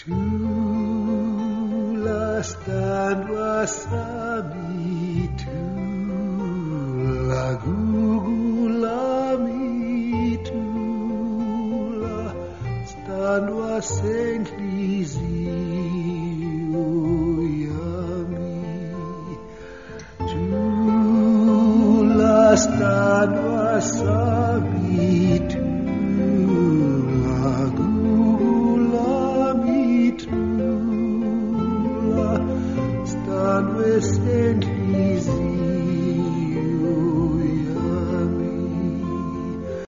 Tula stand wasami tula gugulami tula stand wasengli uyami tula stand wasami tula gugulami tula stand wasami